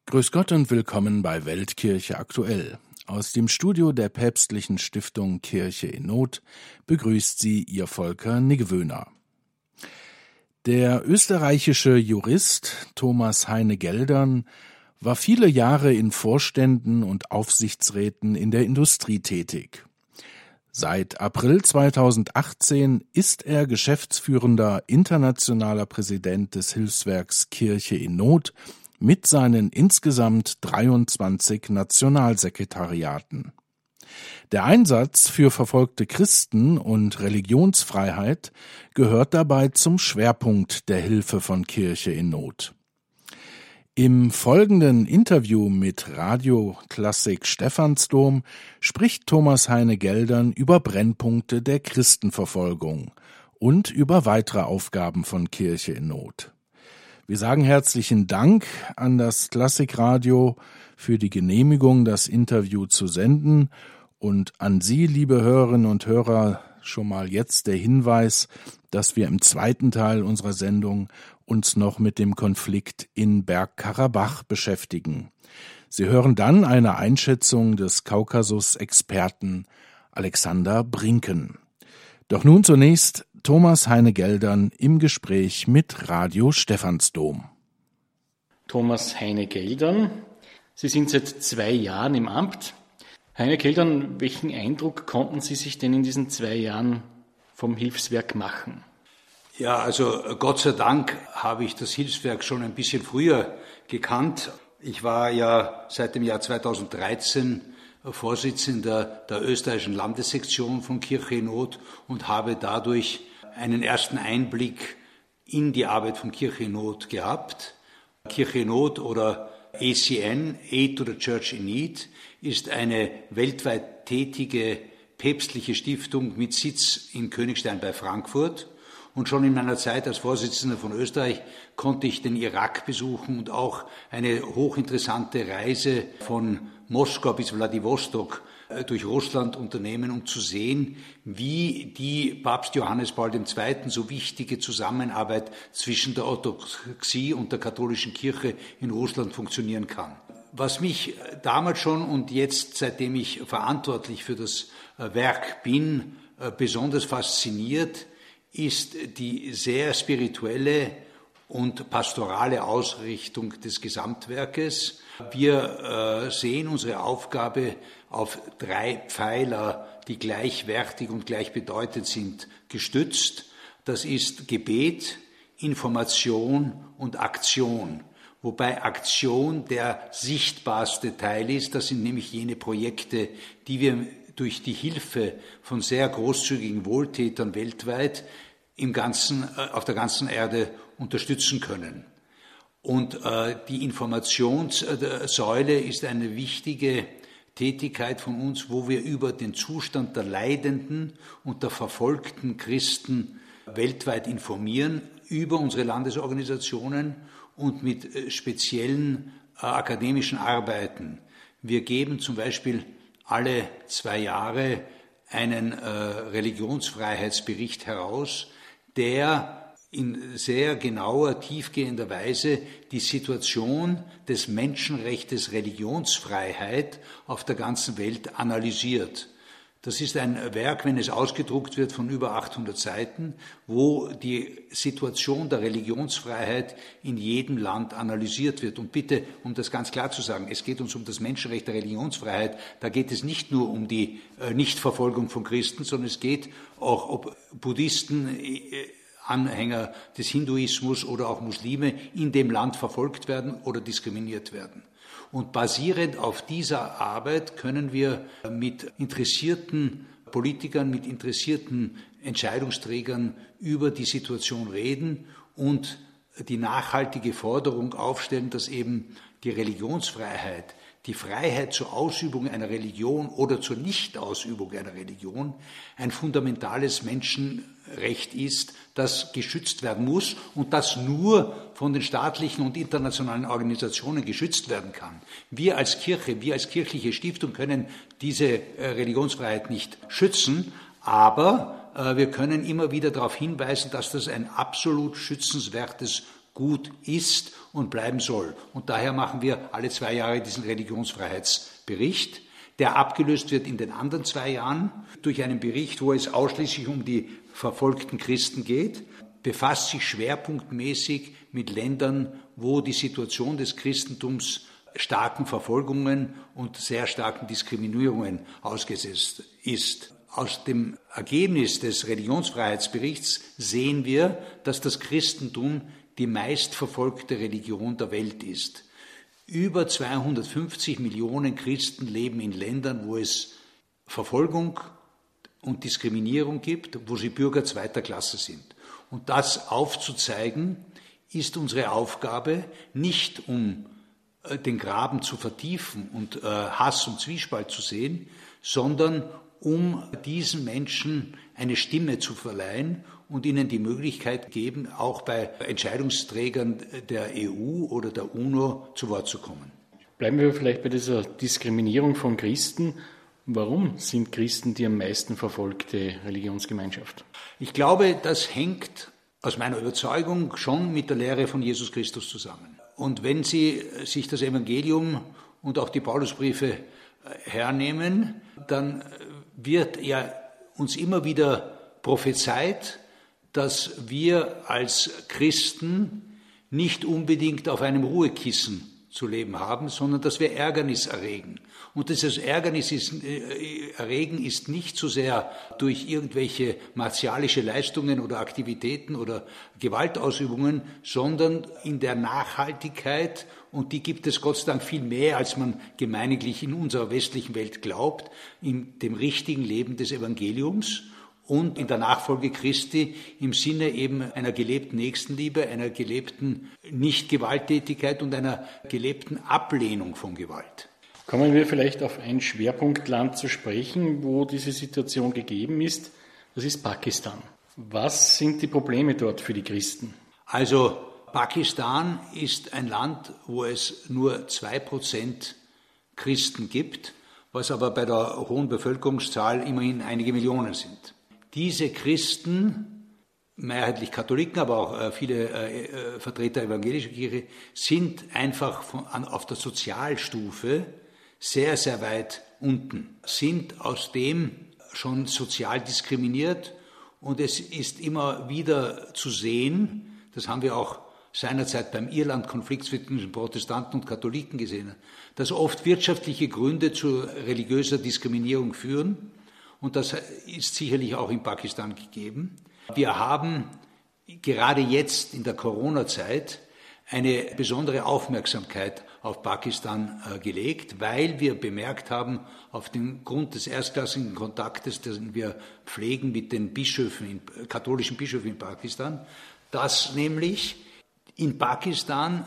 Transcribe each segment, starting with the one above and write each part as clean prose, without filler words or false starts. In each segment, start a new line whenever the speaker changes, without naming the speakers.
Grüß Gott und willkommen bei Weltkirche aktuell. Aus dem Studio der päpstlichen Stiftung Kirche in Not begrüßt sie Ihr Volker Niggewöhner. Der österreichische Jurist Thomas Heine-Geldern war viele Jahre in Vorständen und Aufsichtsräten in der Industrie tätig. Seit April 2018 ist er geschäftsführender internationaler Präsident des Hilfswerks Kirche in Not mit seinen insgesamt 23 Nationalsekretariaten. Der Einsatz für verfolgte Christen und Religionsfreiheit gehört dabei zum Schwerpunkt der Hilfe von Kirche in Not. Im folgenden Interview mit Radio Klassik Stephansdom spricht Thomas Heine-Geldern über Brennpunkte der Christenverfolgung und über weitere Aufgaben von Kirche in Not. Wir sagen herzlichen Dank an das Klassikradio für die Genehmigung, das Interview zu senden, und an Sie, liebe Hörerinnen und Hörer, schon mal jetzt der Hinweis, dass wir im zweiten Teil unserer Sendung uns noch mit dem Konflikt in Bergkarabach beschäftigen. Sie hören dann eine Einschätzung des Kaukasus-Experten Alexander Brinken. Doch nun zunächst Thomas Heine-Geldern im Gespräch mit Radio Stephansdom.
Thomas Heine-Geldern, Sie sind seit 2 Jahren im Amt. Heine-Geldern, welchen Eindruck konnten Sie sich denn in diesen 2 Jahren vom Hilfswerk machen?
Ja, also Gott sei Dank habe ich das Hilfswerk schon ein bisschen früher gekannt. Ich war ja seit dem Jahr 2013 Vorsitzender der österreichischen Landessektion von Kirche in Not und habe dadurch einen ersten Einblick in die Arbeit von Kirche in Not gehabt. Kirche in Not oder ACN, Aid to the Church in Need, ist eine weltweit tätige päpstliche Stiftung mit Sitz in Königstein bei Frankfurt. Und schon in meiner Zeit als Vorsitzender von Österreich konnte ich den Irak besuchen und auch eine hochinteressante Reise von Moskau bis Wladiwostok durch Russland unternehmen, um zu sehen, wie die Papst Johannes Paul II. So wichtige Zusammenarbeit zwischen der Orthodoxie und der katholischen Kirche in Russland funktionieren kann. Was mich damals schon und jetzt, seitdem ich verantwortlich für das Werk bin, besonders fasziniert, ist die sehr spirituelle und pastorale Ausrichtung des Gesamtwerkes. Wir sehen unsere Aufgabe auf 3 Pfeiler, die gleichwertig und gleichbedeutend sind, gestützt. Das ist Gebet, Information und Aktion. Wobei Aktion der sichtbarste Teil ist. Das sind nämlich jene Projekte, die wir durch die Hilfe von sehr großzügigen Wohltätern weltweit auf der ganzen Erde unterstützen können. Und die Informationssäule ist eine wichtige Tätigkeit von uns, wo wir über den Zustand der leidenden und der verfolgten Christen weltweit informieren, über unsere Landesorganisationen und mit speziellen akademischen Arbeiten. Wir geben zum Beispiel alle 2 Jahre einen Religionsfreiheitsbericht heraus, der in sehr genauer, tiefgehender Weise die Situation des Menschenrechts Religionsfreiheit auf der ganzen Welt analysiert. Das ist ein Werk, wenn es ausgedruckt wird, von über 800 Seiten, wo die Situation der Religionsfreiheit in jedem Land analysiert wird. Und bitte, um das ganz klar zu sagen, es geht uns um das Menschenrecht der Religionsfreiheit. Da geht es nicht nur um die Nichtverfolgung von Christen, sondern es geht auch, ob Buddhisten, Anhänger des Hinduismus oder auch Muslime in dem Land verfolgt werden oder diskriminiert werden. Und basierend auf dieser Arbeit können wir mit interessierten Politikern, mit interessierten Entscheidungsträgern über die Situation reden und die nachhaltige Forderung aufstellen, dass eben die Religionsfreiheit, die Freiheit zur Ausübung einer Religion oder zur Nichtausübung einer Religion ein fundamentales Menschenrecht ist, das geschützt werden muss und das nur von den staatlichen und internationalen Organisationen geschützt werden kann. Wir als Kirche, wir als kirchliche Stiftung können diese Religionsfreiheit nicht schützen, aber wir können immer wieder darauf hinweisen, dass das ein absolut schützenswertes gut ist und bleiben soll. Und daher machen wir alle 2 Jahre diesen Religionsfreiheitsbericht, der abgelöst wird in den anderen 2 Jahren durch einen Bericht, wo es ausschließlich um die verfolgten Christen geht, befasst sich schwerpunktmäßig mit Ländern, wo die Situation des Christentums starken Verfolgungen und sehr starken Diskriminierungen ausgesetzt ist. Aus dem Ergebnis des Religionsfreiheitsberichts sehen wir, dass das Christentum die meistverfolgte Religion der Welt ist. Über 250 Millionen Christen leben in Ländern, wo es Verfolgung und Diskriminierung gibt, wo sie Bürger zweiter Klasse sind. Und das aufzuzeigen, ist unsere Aufgabe, nicht um den Graben zu vertiefen und Hass und Zwiespalt zu sehen, sondern um diesen Menschen eine Stimme zu verleihen und ihnen die Möglichkeit geben, auch bei Entscheidungsträgern der EU oder der UNO zu Wort zu kommen.
Bleiben wir vielleicht bei dieser Diskriminierung von Christen. Warum sind Christen die am meisten verfolgte Religionsgemeinschaft?
Ich glaube, das hängt aus meiner Überzeugung schon mit der Lehre von Jesus Christus zusammen. Und wenn Sie sich das Evangelium und auch die Paulusbriefe hernehmen, dann wird ja uns immer wieder prophezeit, dass wir als Christen nicht unbedingt auf einem Ruhekissen zu leben haben, sondern dass wir Ärgernis erregen. Und dieses Ärgernis erregen ist nicht so sehr durch irgendwelche martialische Leistungen oder Aktivitäten oder Gewaltausübungen, sondern in der Nachhaltigkeit, und die gibt es Gott sei Dank viel mehr, als man gemeiniglich in unserer westlichen Welt glaubt, in dem richtigen Leben des Evangeliums und in der Nachfolge Christi im Sinne eben einer gelebten Nächstenliebe, einer gelebten Nichtgewalttätigkeit und einer gelebten Ablehnung von Gewalt.
Kommen wir vielleicht auf ein Schwerpunktland zu sprechen, wo diese Situation gegeben ist. Das ist Pakistan. Was sind die Probleme dort für die Christen?
Also Pakistan ist ein Land, wo es nur 2% Christen gibt, was aber bei der hohen Bevölkerungszahl immerhin einige Millionen sind. Diese Christen, mehrheitlich Katholiken, aber auch viele Vertreter der evangelischen Kirche, sind einfach auf der Sozialstufe sehr, sehr weit unten, sind aus dem schon sozial diskriminiert, und es ist immer wieder zu sehen, das haben wir auch seinerzeit beim Irland-Konflikt zwischen Protestanten und Katholiken gesehen, dass oft wirtschaftliche Gründe zu religiöser Diskriminierung führen, und das ist sicherlich auch in Pakistan gegeben. Wir haben gerade jetzt in der Corona-Zeit eine besondere Aufmerksamkeit auf Pakistan gelegt, weil wir bemerkt haben, auf dem Grund des erstklassigen Kontaktes, den wir pflegen mit den Bischöfen, katholischen Bischöfen in Pakistan, dass nämlich in Pakistan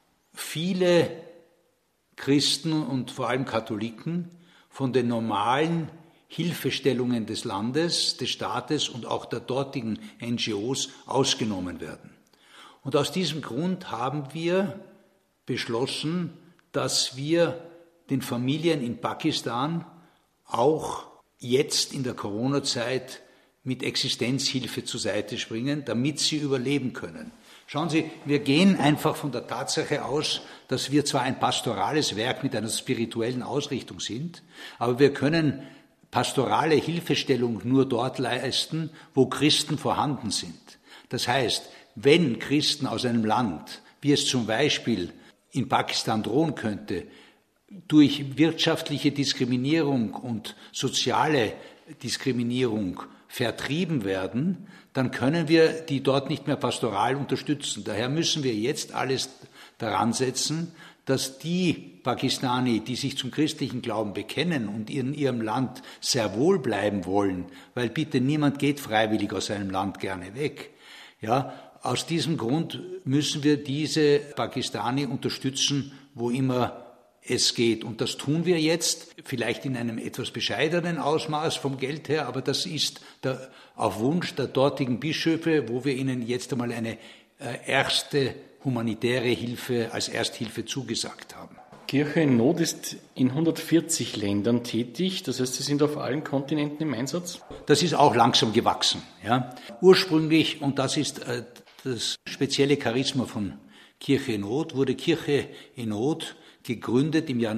viele Christen und vor allem Katholiken von den normalen Hilfestellungen des Landes, des Staates und auch der dortigen NGOs ausgenommen werden. Und aus diesem Grund haben wir beschlossen, dass wir den Familien in Pakistan auch jetzt in der Corona-Zeit mit Existenzhilfe zur Seite springen, damit sie überleben können. Schauen Sie, wir gehen einfach von der Tatsache aus, dass wir zwar ein pastorales Werk mit einer spirituellen Ausrichtung sind, aber wir können pastorale Hilfestellung nur dort leisten, wo Christen vorhanden sind. Das heißt, wenn Christen aus einem Land, wie es zum Beispiel in Pakistan drohen könnte, durch wirtschaftliche Diskriminierung und soziale Diskriminierung vertrieben werden, dann können wir die dort nicht mehr pastoral unterstützen. Daher müssen wir jetzt alles daran setzen, dass die Pakistani, die sich zum christlichen Glauben bekennen und in ihrem Land sehr wohl bleiben wollen, weil bitte niemand geht freiwillig aus seinem Land gerne weg, ja, aus diesem Grund müssen wir diese Pakistani unterstützen, wo immer es geht. Und das tun wir jetzt, vielleicht in einem etwas bescheidenen Ausmaß vom Geld her, aber das ist auf Wunsch der dortigen Bischöfe, wo wir ihnen jetzt einmal eine erste humanitäre Hilfe als Ersthilfe zugesagt haben.
Kirche in Not ist in 140 Ländern tätig, das heißt, Sie sind auf allen Kontinenten im Einsatz?
Das ist auch langsam gewachsen. Ja. Ursprünglich, und das ist das spezielle Charisma von Kirche in Not, wurde Kirche in Not gegründet im Jahr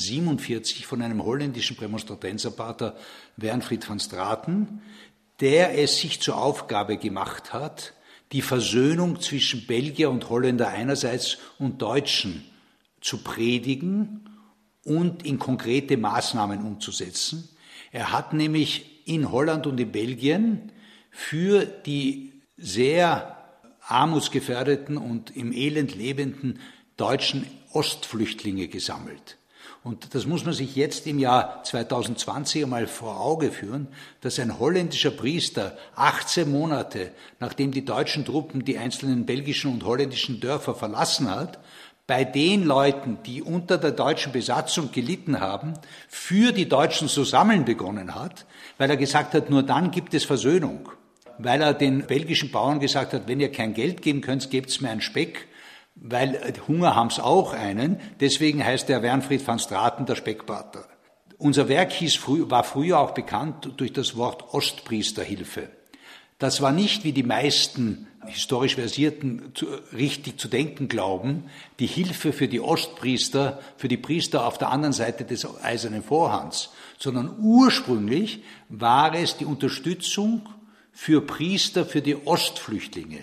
1947 von einem holländischen Prämonstratenserpater Wernfried van Straten, der es sich zur Aufgabe gemacht hat, die Versöhnung zwischen Belgier und Holländer einerseits und Deutschen zu predigen und in konkrete Maßnahmen umzusetzen. Er hat nämlich in Holland und in Belgien für die sehr armutsgefährdeten und im Elend lebenden deutschen Ostflüchtlinge gesammelt. Und das muss man sich jetzt im Jahr 2020 einmal vor Auge führen, dass ein holländischer Priester 18 Monate, nachdem die deutschen Truppen die einzelnen belgischen und holländischen Dörfer verlassen hat, bei den Leuten, die unter der deutschen Besatzung gelitten haben, für die Deutschen zu sammeln begonnen hat, weil er gesagt hat, nur dann gibt es Versöhnung. Weil er den belgischen Bauern gesagt hat, wenn ihr kein Geld geben könnt, gebt's mir einen Speck, weil Hunger haben's auch einen. Deswegen heißt der Wernfried van Straten der Speckpater. Unser Werk war früher auch bekannt durch das Wort Ostpriesterhilfe. Das war nicht, wie die meisten historisch Versierten richtig zu denken glauben, die Hilfe für die Ostpriester, für die Priester auf der anderen Seite des Eisernen Vorhangs, sondern ursprünglich war es die Unterstützung für Priester, für die Ostflüchtlinge.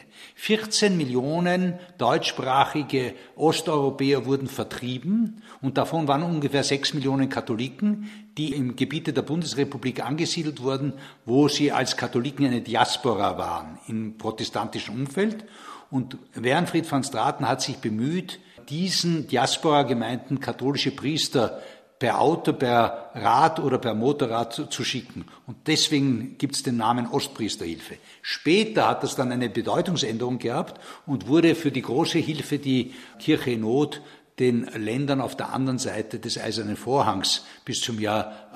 14 Millionen deutschsprachige Osteuropäer wurden vertrieben und davon waren ungefähr 6 Millionen Katholiken, die im Gebiete der Bundesrepublik angesiedelt wurden, wo sie als Katholiken eine Diaspora waren, im protestantischen Umfeld. Und Wernfried van Straten hat sich bemüht, diesen Diaspora-Gemeinden katholische Priester per Auto, per Rad oder per Motorrad zu schicken. Und deswegen gibt es den Namen Ostpriesterhilfe. Später hat das dann eine Bedeutungsänderung gehabt und wurde für die große Hilfe, die Kirche in Not den Ländern auf der anderen Seite des Eisernen Vorhangs bis zum Jahr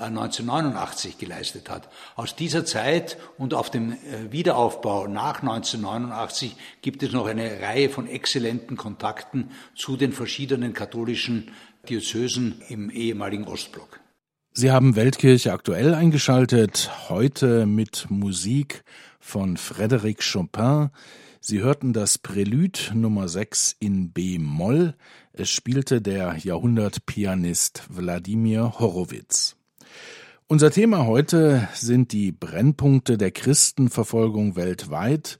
1989 geleistet hat. Aus dieser Zeit und auf dem Wiederaufbau nach 1989 gibt es noch eine Reihe von exzellenten Kontakten zu den verschiedenen katholischen Diözesen im ehemaligen Ostblock.
Sie haben Weltkirche aktuell eingeschaltet, heute mit Musik von Frédéric Chopin. Sie hörten das Prälude Nummer 6 in B-Moll. Es spielte der Jahrhundertpianist Wladimir Horowitz. Unser Thema heute sind die Brennpunkte der Christenverfolgung weltweit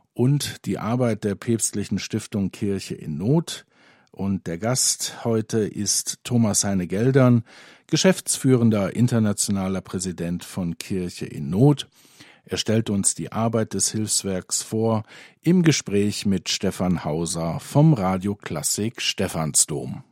und die Arbeit der päpstlichen Stiftung Kirche in Not. Und der Gast heute ist Thomas Heine-Geldern, geschäftsführender internationaler Präsident von Kirche in Not. Er stellt uns die Arbeit des Hilfswerks vor im Gespräch mit Stefan Hauser vom Radio Klassik Stephansdom.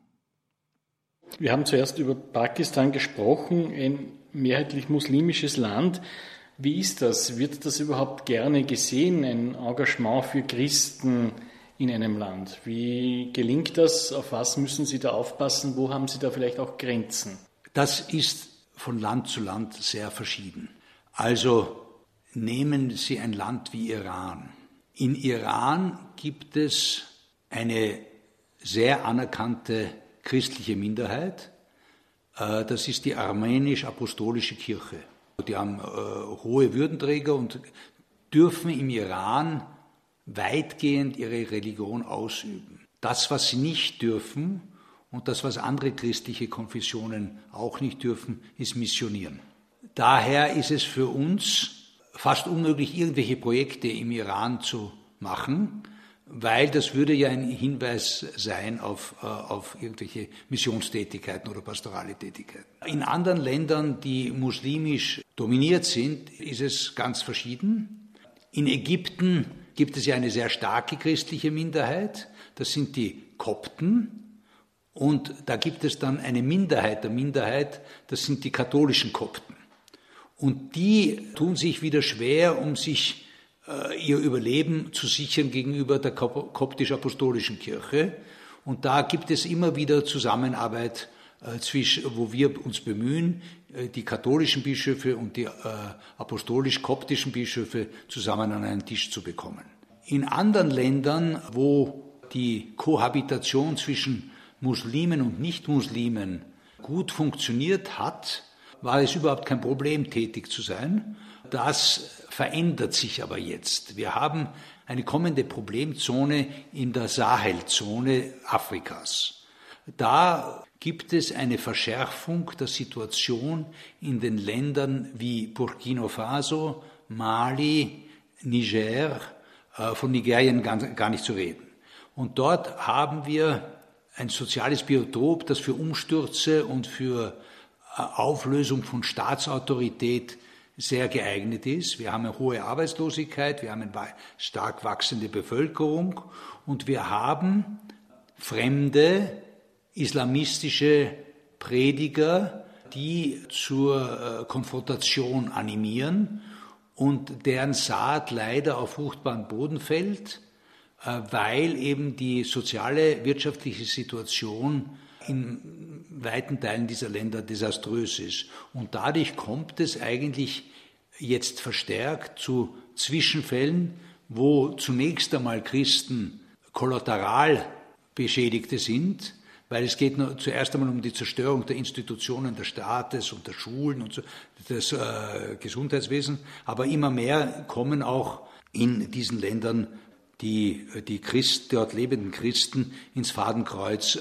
Wir haben zuerst über Pakistan gesprochen, ein mehrheitlich muslimisches Land. Wie ist das? Wird das überhaupt gerne gesehen, ein Engagement für Christen in einem Land? Wie gelingt das? Auf was müssen Sie da aufpassen? Wo haben Sie da vielleicht auch Grenzen?
Das ist von Land zu Land sehr verschieden. Also nehmen Sie ein Land wie Iran. In Iran gibt es eine sehr anerkannte christliche Minderheit. Das ist die armenisch-apostolische Kirche. Die haben hohe Würdenträger und dürfen im Iran weitgehend ihre Religion ausüben. Das, was sie nicht dürfen und das, was andere christliche Konfessionen auch nicht dürfen, ist missionieren. Daher ist es für uns fast unmöglich, irgendwelche Projekte im Iran zu machen, weil das würde ja ein Hinweis sein auf irgendwelche Missionstätigkeiten oder pastorale Tätigkeiten. In anderen Ländern, die muslimisch dominiert sind, ist es ganz verschieden. In Ägypten gibt es ja eine sehr starke christliche Minderheit, das sind die Kopten, und da gibt es dann eine Minderheit der Minderheit, das sind die katholischen Kopten. Und die tun sich wieder schwer, um sich ihr Überleben zu sichern gegenüber der koptisch-apostolischen Kirche. Und da gibt es immer wieder Zusammenarbeit, wo wir uns bemühen, die katholischen Bischöfe und die apostolisch-koptischen Bischöfe zusammen an einen Tisch zu bekommen. In anderen Ländern, wo die Kohabitation zwischen Muslimen und Nichtmuslimen gut funktioniert hat, war es überhaupt kein Problem, tätig zu sein. Das verändert sich aber jetzt. Wir haben eine kommende Problemzone in der Sahelzone Afrikas. Da gibt es eine Verschärfung der Situation in den Ländern wie Burkina Faso, Mali, Niger, von Nigerien gar nicht zu reden. Und dort haben wir ein soziales Biotop, das für Umstürze und für Auflösung von Staatsautorität sehr geeignet ist. Wir haben eine hohe Arbeitslosigkeit, wir haben eine stark wachsende Bevölkerung und wir haben fremde islamistische Prediger, die zur Konfrontation animieren und deren Saat leider auf fruchtbaren Boden fällt, weil eben die soziale, wirtschaftliche Situation in weiten Teilen dieser Länder desaströs ist. Und dadurch kommt es eigentlich jetzt verstärkt zu Zwischenfällen, wo zunächst einmal Christen Kollateralbeschädigte sind, weil es geht zuerst einmal um die Zerstörung der Institutionen des Staates und der Schulen und so, des Gesundheitswesens. Aber immer mehr kommen auch in diesen Ländern die dort lebenden Christen ins Fadenkreuz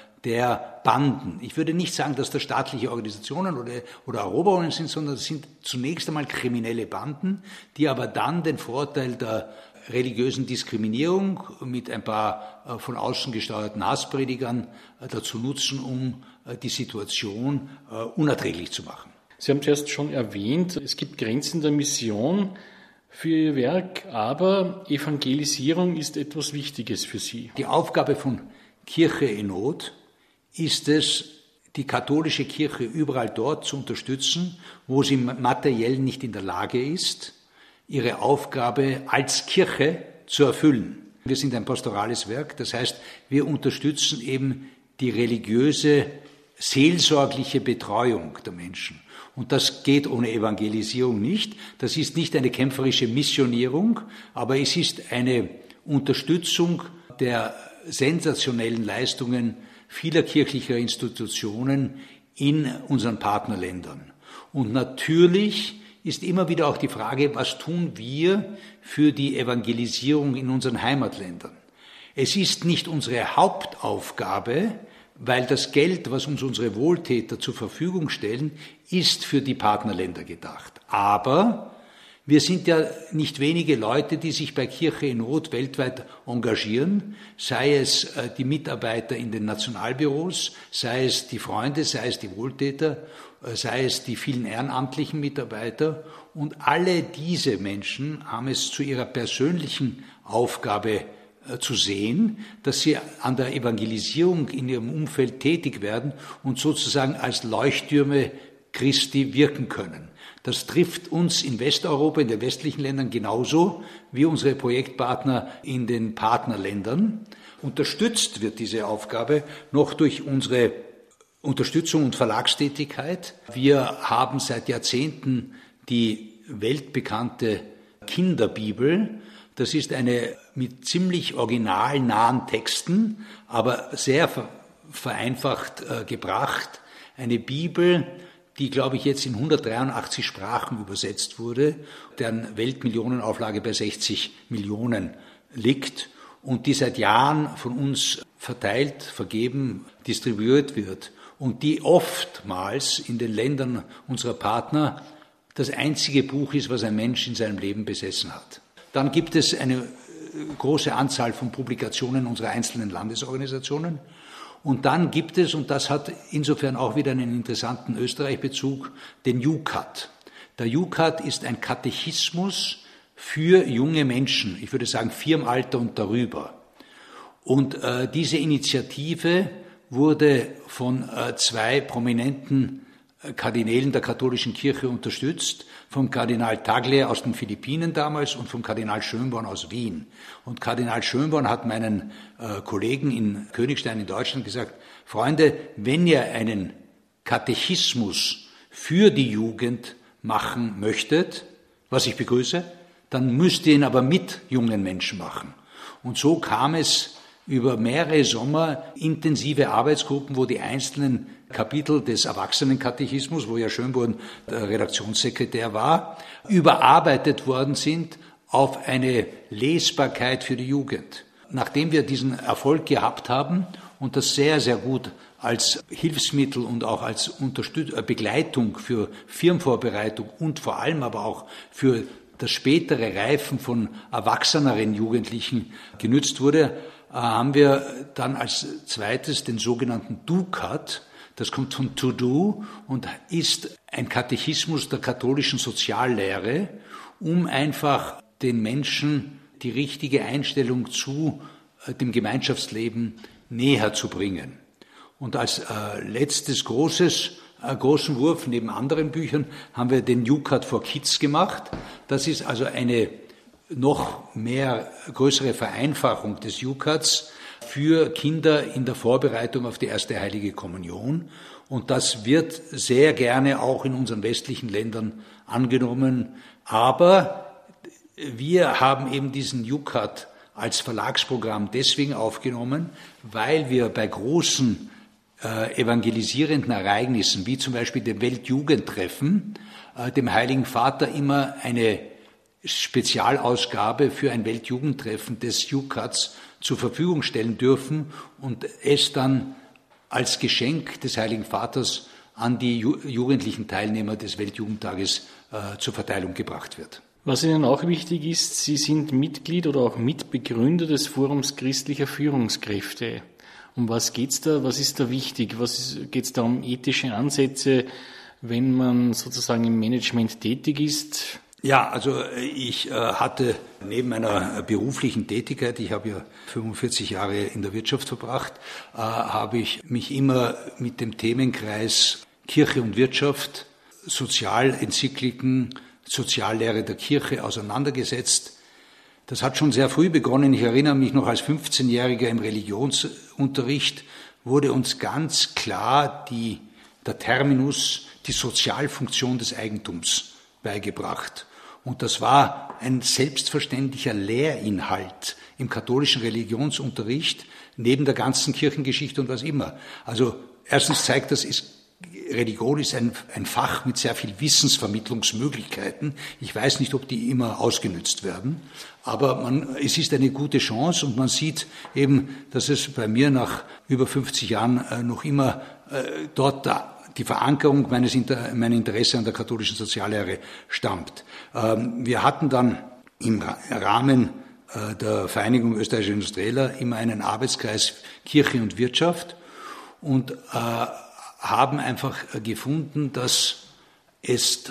der Banden. Ich würde nicht sagen, dass das staatliche Organisationen oder Eroberungen sind, sondern es sind zunächst einmal kriminelle Banden, die aber dann den Vorteil der religiösen Diskriminierung mit ein paar von außen gesteuerten Hasspredigern dazu nutzen, um die Situation unerträglich zu machen.
Sie haben zuerst schon erwähnt, es gibt Grenzen der Mission für Ihr Werk, aber Evangelisierung ist etwas Wichtiges für Sie.
Die Aufgabe von Kirche in Not ist es, die katholische Kirche überall dort zu unterstützen, wo sie materiell nicht in der Lage ist, ihre Aufgabe als Kirche zu erfüllen. Wir sind ein pastorales Werk, das heißt, wir unterstützen eben die religiöse, seelsorgliche Betreuung der Menschen. Und das geht ohne Evangelisierung nicht. Das ist nicht eine kämpferische Missionierung, aber es ist eine Unterstützung der sensationellen Leistungen vieler kirchlicher Institutionen in unseren Partnerländern. Und natürlich ist immer wieder auch die Frage, was tun wir für die Evangelisierung in unseren Heimatländern? Es ist nicht unsere Hauptaufgabe, weil das Geld, was uns unsere Wohltäter zur Verfügung stellen, ist für die Partnerländer gedacht. Aber wir sind ja nicht wenige Leute, die sich bei Kirche in Not weltweit engagieren, sei es die Mitarbeiter in den Nationalbüros, sei es die Freunde, sei es die Wohltäter, sei es die vielen ehrenamtlichen Mitarbeiter. Und alle diese Menschen haben es zu ihrer persönlichen Aufgabe zu sehen, dass sie an der Evangelisierung in ihrem Umfeld tätig werden und sozusagen als Leuchttürme Christi wirken können. Das trifft uns in Westeuropa, in den westlichen Ländern genauso wie unsere Projektpartner in den Partnerländern. Unterstützt wird diese Aufgabe noch durch unsere Unterstützung und Verlagstätigkeit. Wir haben seit Jahrzehnten die weltbekannte Kinderbibel. Das ist eine mit ziemlich originalnahen Texten, aber sehr vereinfacht gebracht. Eine Bibel, die, glaube ich, jetzt in 183 Sprachen übersetzt wurde, deren Weltmillionenauflage bei 60 Millionen liegt und die seit Jahren von uns verteilt, vergeben, distribuiert wird und die oftmals in den Ländern unserer Partner das einzige Buch ist, was ein Mensch in seinem Leben besessen hat. Dann gibt es eine große Anzahl von Publikationen unserer einzelnen Landesorganisationen. Und dann gibt es, und das hat insofern auch wieder einen interessanten Österreich-Bezug, den JUCAT. Der JUCAT ist ein Katechismus für junge Menschen, ich würde sagen 4 im Alter und darüber. Und diese Initiative wurde von 2 prominenten Kardinälen der katholischen Kirche unterstützt, vom Kardinal Tagle aus den Philippinen damals und vom Kardinal Schönborn aus Wien. Und Kardinal Schönborn hat meinen Kollegen in Königstein in Deutschland gesagt, Freunde, wenn ihr einen Katechismus für die Jugend machen möchtet, was ich begrüße, dann müsst ihr ihn aber mit jungen Menschen machen. Und so kam es über mehrere Sommer intensive Arbeitsgruppen, wo die einzelnen Kapitel des Erwachsenenkatechismus, wo ja Schönborn der Redaktionssekretär war, überarbeitet worden sind auf eine Lesbarkeit für die Jugend. Nachdem wir diesen Erfolg gehabt haben und das sehr, sehr gut als Hilfsmittel und auch als Begleitung für Firmenvorbereitung und vor allem aber auch für das spätere Reifen von erwachseneren Jugendlichen genützt wurde, haben wir dann als zweites den sogenannten DuCat. Das kommt von to do und ist ein Katechismus der katholischen Soziallehre, um einfach den Menschen die richtige Einstellung zu dem Gemeinschaftsleben näher zu bringen. Und als letztes großen Wurf neben anderen Büchern haben wir den DuCat for Kids gemacht. Das ist also eine noch mehr größere Vereinfachung des DuCats für Kinder in der Vorbereitung auf die erste Heilige Kommunion. Und das wird sehr gerne auch in unseren westlichen Ländern angenommen. Aber wir haben eben diesen DuCat als Verlagsprogramm deswegen aufgenommen, weil wir bei großen evangelisierenden Ereignissen, wie zum Beispiel dem Weltjugendtreffen, dem Heiligen Vater immer eine Spezialausgabe für ein Weltjugendtreffen des DuCats zur Verfügung stellen dürfen und es dann als Geschenk des Heiligen Vaters an die jugendlichen Teilnehmer des Weltjugendtages zur Verteilung gebracht wird.
Was Ihnen auch wichtig ist, Sie sind Mitglied oder auch Mitbegründer des Forums christlicher Führungskräfte. Um was geht's da? Was ist da wichtig? Geht's da um ethische Ansätze, wenn man sozusagen im Management tätig ist?
Ja, also ich hatte neben meiner beruflichen Tätigkeit, ich habe ja 45 Jahre in der Wirtschaft verbracht, habe ich mich immer mit dem Themenkreis Kirche und Wirtschaft, Sozialenzykliken, Soziallehre der Kirche auseinandergesetzt. Das hat schon sehr früh begonnen. Ich erinnere mich noch, als 15-Jähriger im Religionsunterricht wurde uns ganz klar der Terminus, die Sozialfunktion des Eigentums beigebracht. Und das war ein selbstverständlicher Lehrinhalt im katholischen Religionsunterricht, neben der ganzen Kirchengeschichte und was immer. Also erstens zeigt das, Religion ist ein Fach mit sehr viel Wissensvermittlungsmöglichkeiten. Ich weiß nicht, ob die immer ausgenützt werden, aber es ist eine gute Chance und man sieht eben, dass es bei mir nach über 50 Jahren noch immer dort die Verankerung mein Interesse an der katholischen Soziallehre stammt. Wir hatten dann im Rahmen der Vereinigung österreichischer Industrieller immer einen Arbeitskreis Kirche und Wirtschaft und haben einfach gefunden, dass es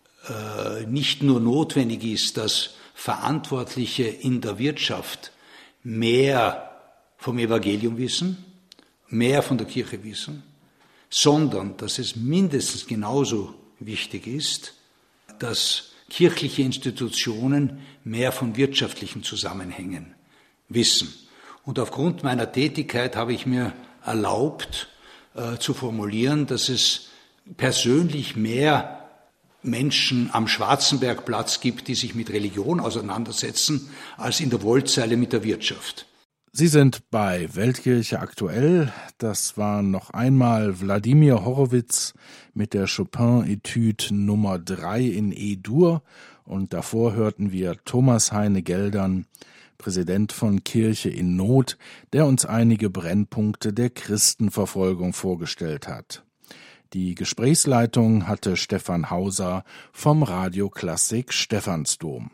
nicht nur notwendig ist, dass Verantwortliche in der Wirtschaft mehr vom Evangelium wissen, mehr von der Kirche wissen, sondern dass es mindestens genauso wichtig ist, dass kirchliche Institutionen mehr von wirtschaftlichen Zusammenhängen wissen. Und aufgrund meiner Tätigkeit habe ich mir erlaubt, zu formulieren, dass es persönlich mehr Menschen am Schwarzenbergplatz gibt, die sich mit Religion auseinandersetzen, als in der Wollzeile mit der Wirtschaft.
Sie sind bei Weltkirche aktuell. Das war noch einmal Wladimir Horowitz mit der Chopin-Etüde Nummer 3 in E-Dur. Und davor hörten wir Thomas Heine Geldern, Präsident von Kirche in Not, der uns einige Brennpunkte der Christenverfolgung vorgestellt hat. Die Gesprächsleitung hatte Stefan Hauser vom Radio Klassik Stephansdom.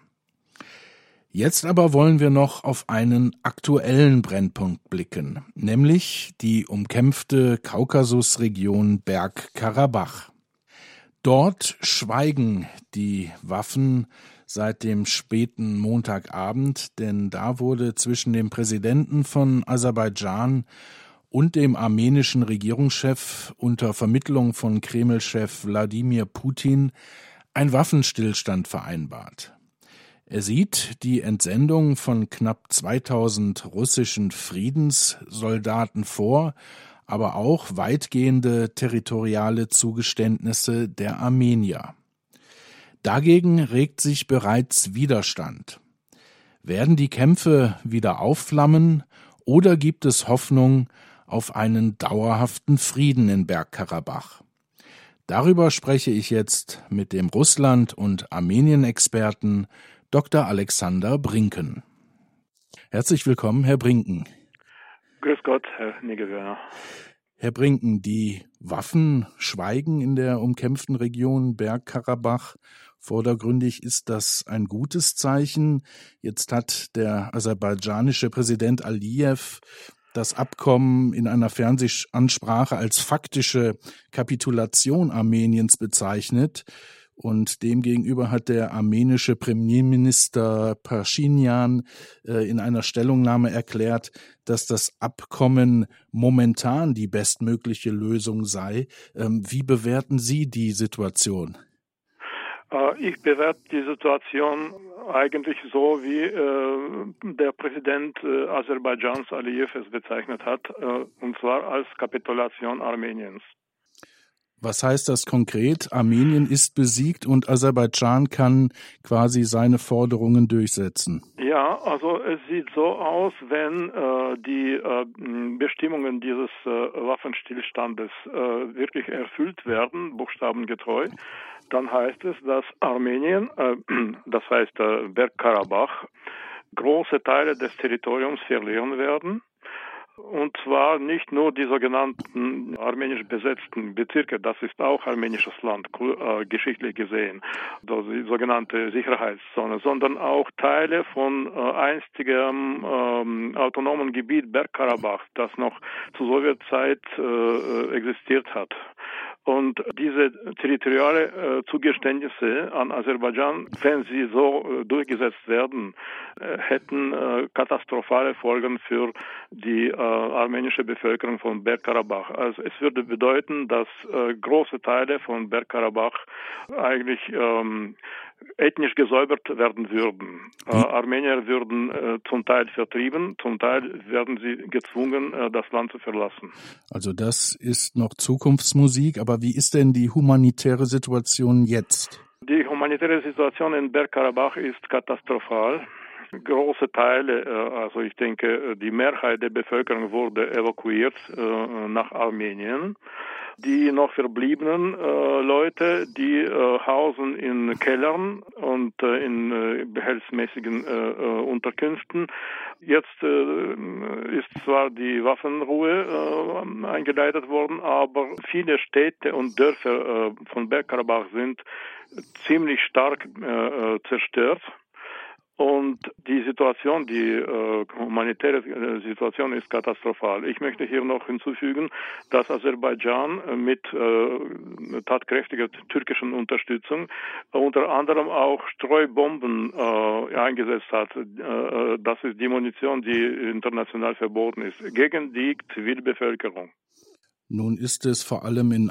Jetzt aber wollen wir noch auf einen aktuellen Brennpunkt blicken, nämlich die umkämpfte Kaukasusregion Bergkarabach. Dort schweigen die Waffen seit dem späten Montagabend, denn da wurde zwischen dem Präsidenten von Aserbaidschan und dem armenischen Regierungschef unter Vermittlung von Kreml-Chef Wladimir Putin ein Waffenstillstand vereinbart. Er sieht die Entsendung von knapp 2000 russischen Friedenssoldaten vor, aber auch weitgehende territoriale Zugeständnisse der Armenier. Dagegen regt sich bereits Widerstand. Werden die Kämpfe wieder aufflammen Oder gibt es Hoffnung auf einen dauerhaften Frieden in Bergkarabach? Darüber spreche ich jetzt mit dem Russland- und Armenien-Experten Dr. Alexander Brinken. Herzlich willkommen, Herr Brinken.
Grüß Gott, Herr Nigewöhner.
Herr Brinken, die Waffen schweigen in der umkämpften Region Bergkarabach. Vordergründig ist das ein gutes Zeichen. Jetzt hat der aserbaidschanische Präsident Aliyev das Abkommen in einer Fernsehansprache als faktische Kapitulation Armeniens bezeichnet. Und demgegenüber hat der armenische Premierminister Pashinyan in einer Stellungnahme erklärt, dass das Abkommen momentan die bestmögliche Lösung sei. Wie bewerten Sie die Situation?
Ich bewerte die Situation eigentlich so, wie der Präsident Aserbaidschans Aliyev es bezeichnet hat, und zwar als Kapitulation Armeniens.
Was heißt das konkret? Armenien ist besiegt und Aserbaidschan kann quasi seine Forderungen durchsetzen.
Ja, also es sieht so aus, wenn die Bestimmungen dieses Waffenstillstandes wirklich erfüllt werden, buchstabengetreu, dann heißt es, dass Armenien, das heißt Bergkarabach, große Teile des Territoriums verlieren werden. Und zwar nicht nur die sogenannten armenisch besetzten Bezirke, das ist auch armenisches Land, geschichtlich gesehen, die sogenannte Sicherheitszone, sondern auch Teile von einstigem autonomen Gebiet Bergkarabach, das noch zur Sowjetzeit existiert hat. Und diese territoriale Zugeständnisse an Aserbaidschan, wenn sie so durchgesetzt werden, hätten katastrophale Folgen für die armenische Bevölkerung von Bergkarabach. Also es würde bedeuten, dass große Teile von Bergkarabach eigentlich ethnisch gesäubert werden würden. Armenier würden zum Teil vertrieben, zum Teil werden sie gezwungen, das Land zu verlassen.
Also das ist noch Zukunftsmusik, aber wie ist denn die humanitäre Situation jetzt?
Die humanitäre Situation in Bergkarabach ist katastrophal. Große Teile, also ich denke, die Mehrheit der Bevölkerung wurde evakuiert nach Armenien. Die noch verbliebenen Leute, die hausen in Kellern und in behelfsmäßigen Unterkünften. Jetzt ist zwar die Waffenruhe eingeleitet worden, aber viele Städte und Dörfer von Bergkarabach sind ziemlich stark zerstört. Und die Situation, die humanitäre Situation ist katastrophal. Ich möchte hier noch hinzufügen, dass Aserbaidschan mit tatkräftiger türkischen Unterstützung unter anderem auch Streubomben eingesetzt hat. Das ist die Munition, die international verboten ist, gegen die Zivilbevölkerung.
Nun ist es vor allem in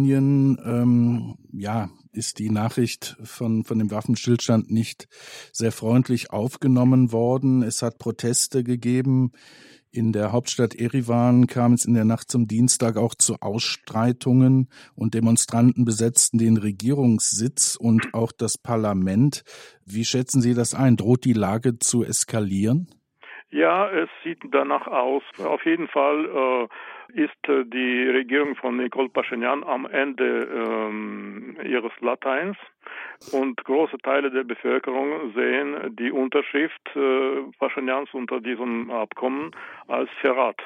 Armenien, ist die Nachricht von dem Waffenstillstand nicht sehr freundlich aufgenommen worden. Es hat Proteste gegeben. In der Hauptstadt Erivan kam es in der Nacht zum Dienstag auch zu Ausschreitungen und Demonstranten besetzten den Regierungssitz und auch das Parlament. Wie schätzen Sie das ein? Droht die Lage zu eskalieren?
Ja, es sieht danach aus. Auf jeden Fall ist die Regierung von Nikol Pashinyan am Ende ihres Lateins und große Teile der Bevölkerung sehen die Unterschrift Pashinyans unter diesem Abkommen als Verrat.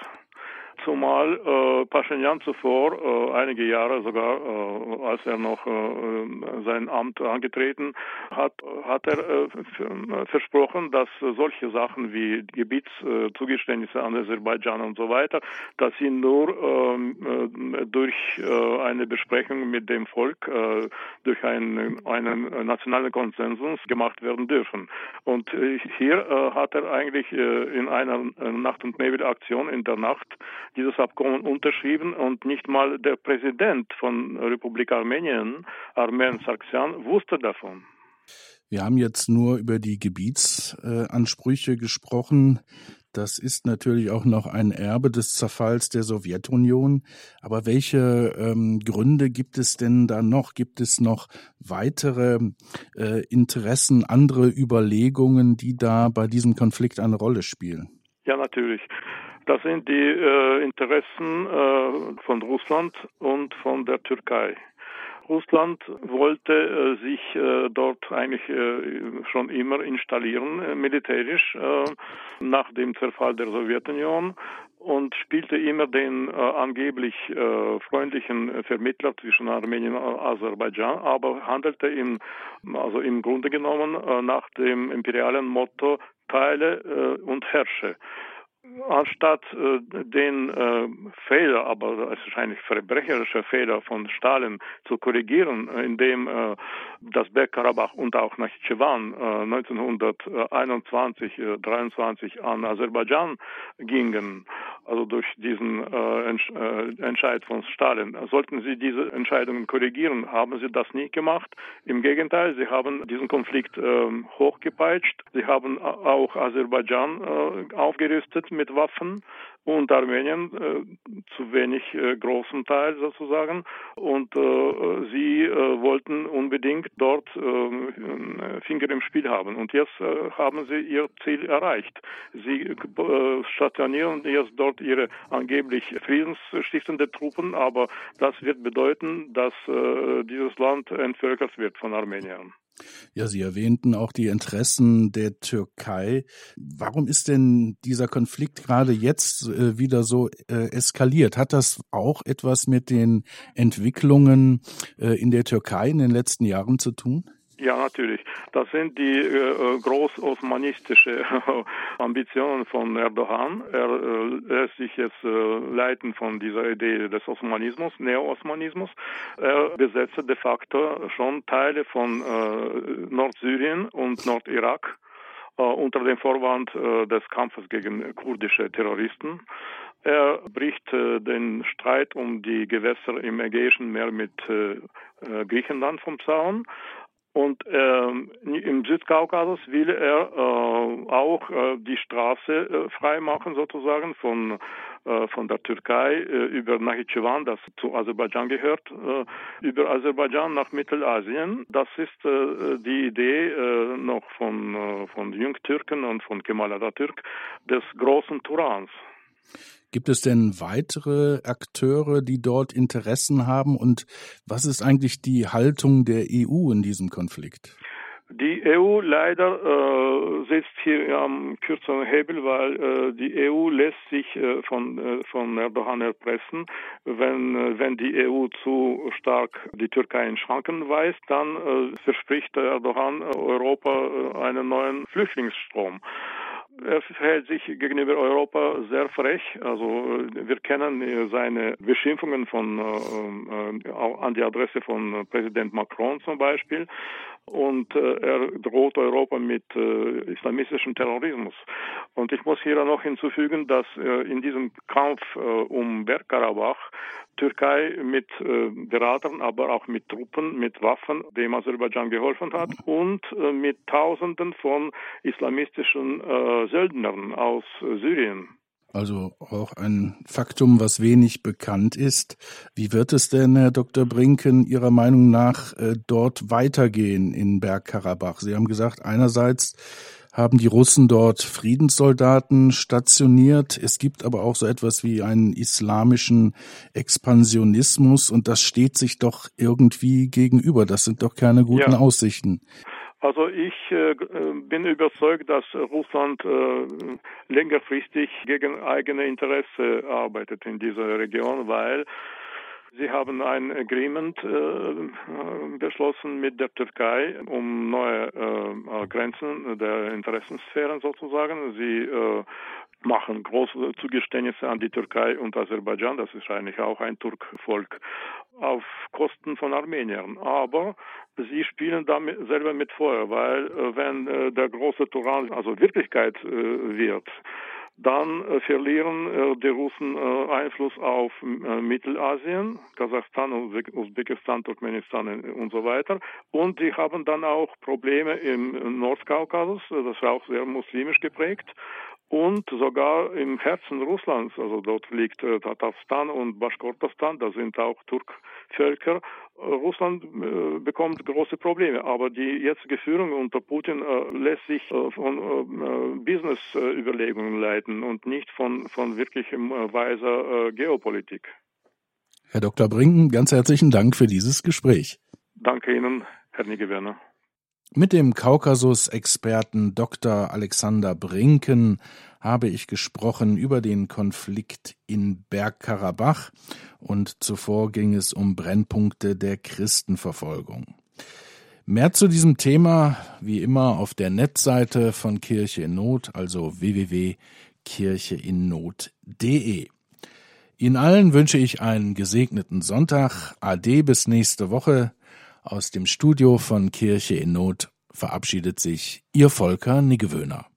Zumal Pashinyan zuvor, einige Jahre sogar, als er noch sein Amt angetreten hat, hat er versprochen, dass solche Sachen wie Gebietszugeständnisse an Aserbaidschan und so weiter, dass sie nur durch eine Besprechung mit dem Volk, durch einen nationalen Konsensus gemacht werden dürfen. Und hier hat er eigentlich in einer Nacht- und Nebel-Aktion in der Nacht dieses Abkommen unterschrieben und nicht mal der Präsident von Republik Armenien, Armen Sargsyan, wusste davon.
Wir haben jetzt nur über die Gebietsansprüche gesprochen. Das ist natürlich auch noch ein Erbe des Zerfalls der Sowjetunion. Aber welche Gründe gibt es denn da noch? Gibt es noch weitere Interessen, andere Überlegungen, die da bei diesem Konflikt eine Rolle spielen?
Ja, natürlich. Das sind die Interessen von Russland und von der Türkei. Russland wollte sich dort eigentlich schon immer installieren, militärisch, nach dem Zerfall der Sowjetunion und spielte immer den angeblich freundlichen Vermittler zwischen Armenien und Aserbaidschan, aber handelte im Grunde genommen nach dem imperialen Motto Teile und herrsche. Anstatt den Fehler, aber wahrscheinlich verbrecherische Fehler von Stalin zu korrigieren, indem das Bergkarabach und auch Nachitschewan 1921-23 an Aserbaidschan gingen, also durch diesen Entscheid von Stalin. Sollten sie diese Entscheidungen korrigieren, haben sie das nie gemacht. Im Gegenteil, sie haben diesen Konflikt hochgepeitscht. Sie haben auch Aserbaidschan aufgerüstet mit Waffen und Armenien zu wenig großen Teil sozusagen. Und sie wollten unbedingt dort Finger im Spiel haben. Und jetzt haben sie ihr Ziel erreicht. Sie stationieren jetzt dort ihre angeblich friedensstiftende Truppen, aber das wird bedeuten, dass dieses Land entvölkert wird von Armeniern.
Ja, Sie erwähnten auch die Interessen der Türkei. Warum ist denn dieser Konflikt gerade jetzt wieder so eskaliert? Hat das auch etwas mit den Entwicklungen in der Türkei in den letzten Jahren zu tun?
Ja, natürlich. Das sind die groß-osmanistische Ambitionen von Erdogan. Er lässt sich jetzt leiten von dieser Idee des Osmanismus, Neo-Osmanismus. Er besetzt de facto schon Teile von Nordsyrien und Nordirak unter dem Vorwand des Kampfes gegen kurdische Terroristen. Er bricht den Streit um die Gewässer im Ägäischen Meer mit Griechenland vom Zaun. Und im Südkaukasus will er auch die Straße freimachen sozusagen von der Türkei über Nachitschewan, das zu Aserbaidschan gehört, über Aserbaidschan nach Mittelasien. Das ist die Idee noch von Jungtürken und von Kemal Atatürk des großen Turans.
Gibt es denn weitere Akteure, die dort Interessen haben? Und was ist eigentlich die Haltung der EU in diesem Konflikt?
Die EU leider sitzt hier am kürzeren Hebel, weil die EU lässt sich von Erdogan erpressen. Wenn die EU zu stark die Türkei in Schranken weist, dann verspricht Erdogan Europa einen neuen Flüchtlingsstrom. Er verhält sich gegenüber Europa sehr frech. Also wir kennen seine Beschimpfungen an die Adresse von Präsident Macron zum Beispiel. Und er droht Europa mit islamistischem Terrorismus. Und ich muss hier noch hinzufügen, dass in diesem Kampf um Bergkarabach Türkei mit Beratern, aber auch mit Truppen, mit Waffen dem Aserbaidschan geholfen hat und mit Tausenden von islamistischen Söldnern aus Syrien.
Also auch ein Faktum, was wenig bekannt ist. Wie wird es denn, Herr Dr. Brinken, Ihrer Meinung nach dort weitergehen in Bergkarabach? Sie haben gesagt, einerseits haben die Russen dort Friedenssoldaten stationiert. Es gibt aber auch so etwas wie einen islamischen Expansionismus und das steht sich doch irgendwie gegenüber. Das sind doch keine guten Aussichten.
Also ich bin überzeugt, dass Russland längerfristig gegen eigene Interesse arbeitet in dieser Region, weil sie haben ein Agreement beschlossen mit der Türkei um neue Grenzen der Interessensphären sozusagen. Sie machen große Zugeständnisse an die Türkei und Aserbaidschan, das ist eigentlich auch ein Turkvolk, auf Kosten von Armeniern. Aber sie spielen damit selber mit Feuer, weil wenn der große Turan also Wirklichkeit wird, dann verlieren die Russen Einfluss auf Mittelasien, Kasachstan, Usbekistan, Turkmenistan und so weiter. Und sie haben dann auch Probleme im Nordkaukasus, das ist auch sehr muslimisch geprägt. Und sogar im Herzen Russlands, also dort liegt Tatarstan und Baschkortostan, das sind auch Turkvölker. Russland bekommt große Probleme. Aber die jetzige Führung unter Putin lässt sich von Business-Überlegungen leiten und nicht von wirklich weiser Geopolitik.
Herr Dr. Brinken, ganz herzlichen Dank für dieses Gespräch.
Danke Ihnen, Herr Niggewerner.
Mit dem Kaukasus-Experten Dr. Alexander Brinken habe ich gesprochen über den Konflikt in Bergkarabach und zuvor ging es um Brennpunkte der Christenverfolgung. Mehr zu diesem Thema wie immer auf der Netzseite von Kirche in Not, also www.kircheinnot.de. Ihnen allen wünsche ich einen gesegneten Sonntag. Ade bis nächste Woche. Aus dem Studio von Kirche in Not verabschiedet sich Ihr Volker Niggewöhner.